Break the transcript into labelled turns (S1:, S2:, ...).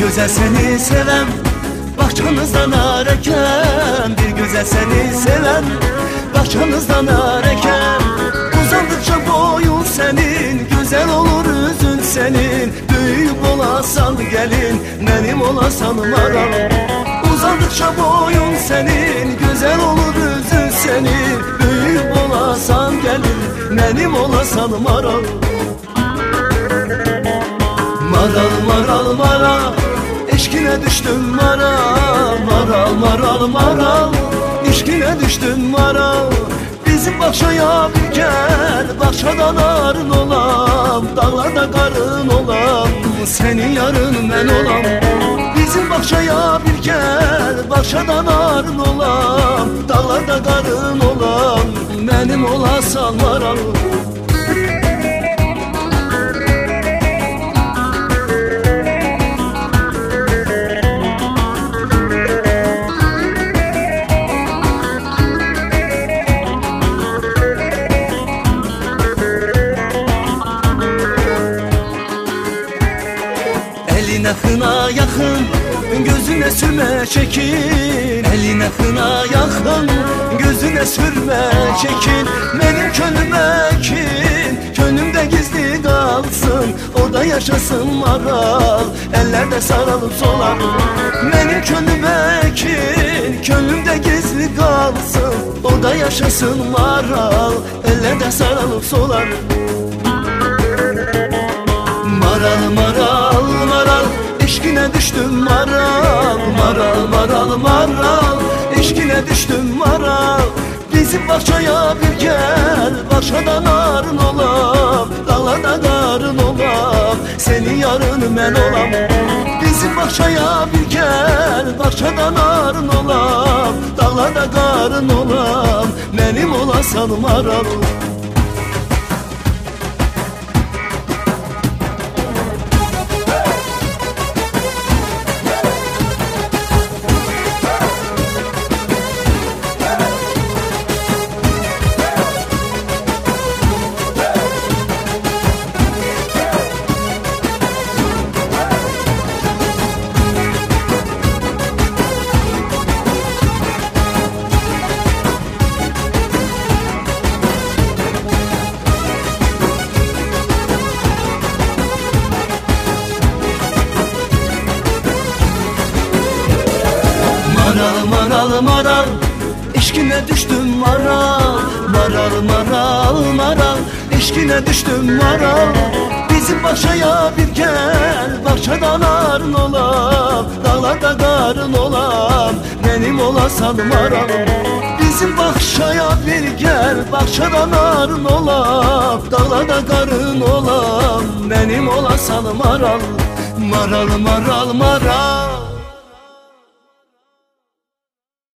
S1: güzel seni seven, bahçanızdan areken. Bir güzel seni seven, bahçanızdan areken. Uzandıkça boyun senin, güzel olur üzün senin. Büyük olasan gelin, benim olasan maral. Uzandıkça boyun senin, güzel olur üzün senin. Büyük olasan gelin, benim olasan maral. Maral maral maral, eşkine düştüm maral. Maral maral maral, eşkine düştüm maral. Bizim bahçaya bir gel, bahçadan arın olam. Dağlarda karın olam, senin yarın ben olam. Bizim bahçaya bir gel, bahçadan arın olam. Dağlarda karın olam, benim olasan maral. Eline hına yakın, gözüne sürme çekin. Eline hına yakın, gözüne sürme çekin. Benim könlüme kin, könlümde gizli kalsın. Orada yaşasın maral, ellerde sarılıp solar. Benim könlüme kin, könlümde gizli kalsın. Orada yaşasın maral, ellerde sarılıp solar. Maral maral maral, eşkine düştüm maral. Maral maral maral, eşkine düştüm maral. Bizim bahçaya bir gel, bahçadan arın olam. Dağlarda karın olam, senin yarın ben olam. Bizim bahçaya bir gel, bahçadan arın olam. Dağlarda karın olam, benim olasan maral. Maral maral maral, eşkine düştüm maral. Maral maral maral, eşkine düştüm maral. Bizim bahçaya bir gel, bahçadan arın olam. Dağlarda karın olam, benim olasan maral. Bizim bahçaya bir gel, bahçadan arın olam. Dağlarda karın olam, benim olasan maral. Maral maral maral.